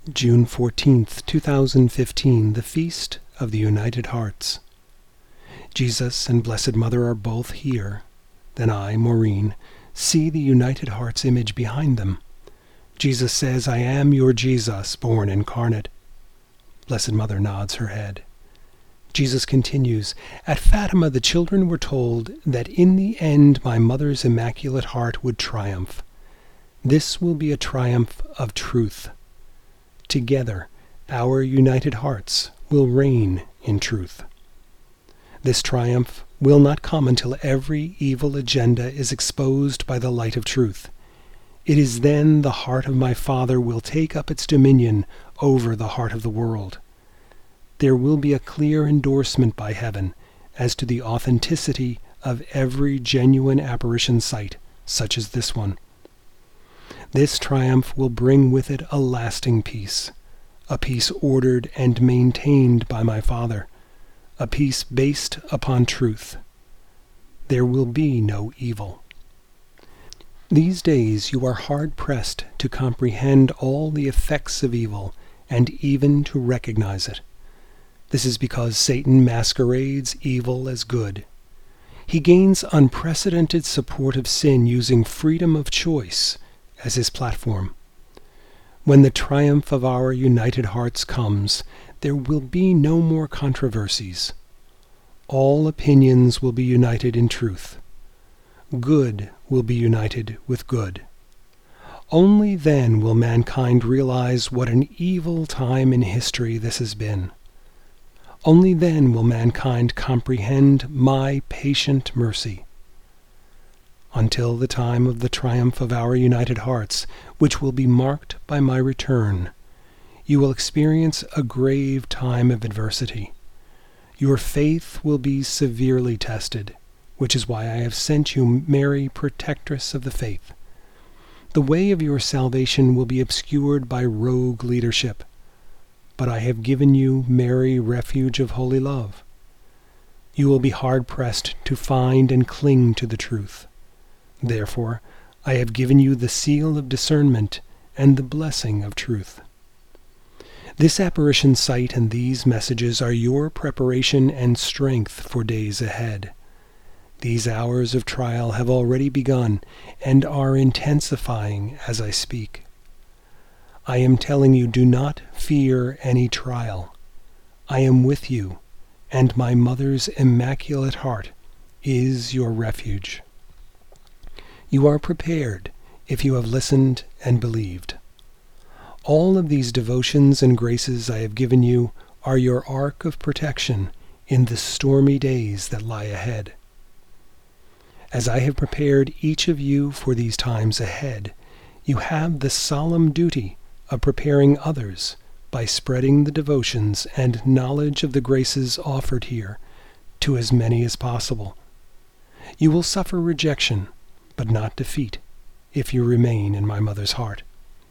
June 14th, 2015, the Feast of the United Hearts. Jesus and Blessed Mother are both here. Then I, Maureen, see the United Hearts image behind them. Jesus says, "I am your Jesus, born incarnate." Blessed Mother nods her head. Jesus continues, "At Fatima the children were told that in the end my mother's immaculate heart would triumph. This will be a triumph of truth. Together, our united hearts will reign in truth. This triumph will not come until every evil agenda is exposed by the light of truth. It is then the heart of my Father will take up its dominion over the heart of the world. There will be a clear endorsement by heaven as to the authenticity of every genuine apparition site, such as this one. This triumph will bring with it a lasting peace, a peace ordered and maintained by my Father, a peace based upon truth. There will be no evil. These days you are hard-pressed to comprehend all the effects of evil and even to recognize it. This is because Satan masquerades evil as good. He gains unprecedented support of sin using freedom of choice as his platform. When the triumph of our united hearts comes, there will be no more controversies. All opinions will be united in truth. Good will be united with good. Only then will mankind realize what an evil time in history this has been. Only then will mankind comprehend my patient mercy. Until the time of the triumph of our united hearts, which will be marked by my return, you will experience a grave time of adversity. Your faith will be severely tested, which is why I have sent you Mary, protectress of the faith. The way of your salvation will be obscured by rogue leadership, but I have given you Mary, refuge of holy love. You will be hard-pressed to find and cling to the truth. Therefore, I have given you the seal of discernment and the blessing of truth. This apparition site and these messages are your preparation and strength for days ahead. These hours of trial have already begun and are intensifying as I speak. I am telling you, do not fear any trial. I am with you, and my mother's immaculate heart is your refuge. You are prepared if you have listened and believed. All of these devotions and graces I have given you are your ark of protection in the stormy days that lie ahead. As I have prepared each of you for these times ahead, you have the solemn duty of preparing others by spreading the devotions and knowledge of the graces offered here to as many as possible. You will suffer rejection, but not defeat, if you remain in my mother's heart.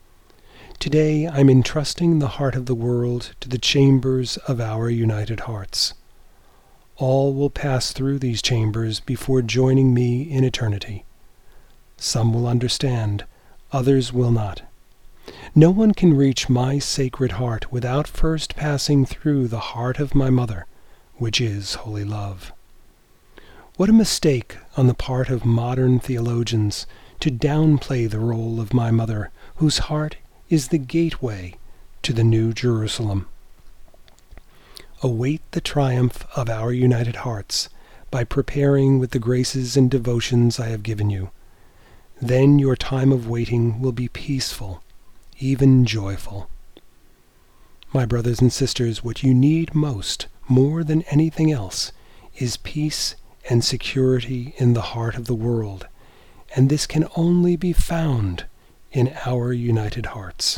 Today I'm entrusting the heart of the world to the chambers of our united hearts. All will pass through these chambers before joining me in eternity. Some will understand, others will not. No one can reach my sacred heart without first passing through the heart of my mother, which is holy love. What a mistake on the part of modern theologians to downplay the role of my mother, whose heart is the gateway to the New Jerusalem. Await the triumph of our united hearts by preparing with the graces and devotions I have given you. Then your time of waiting will be peaceful, even joyful. My brothers and sisters, what you need most, more than anything else, is peace and security in the heart of the world, and this can only be found in our united hearts.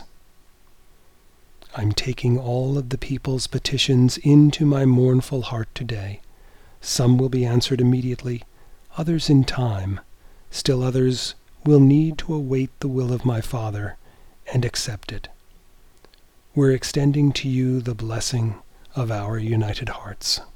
I'm taking all of the people's petitions into my mournful heart today. Some will be answered immediately, others in time. Still others will need to await the will of my Father and accept it. We're extending to you the blessing of our united hearts.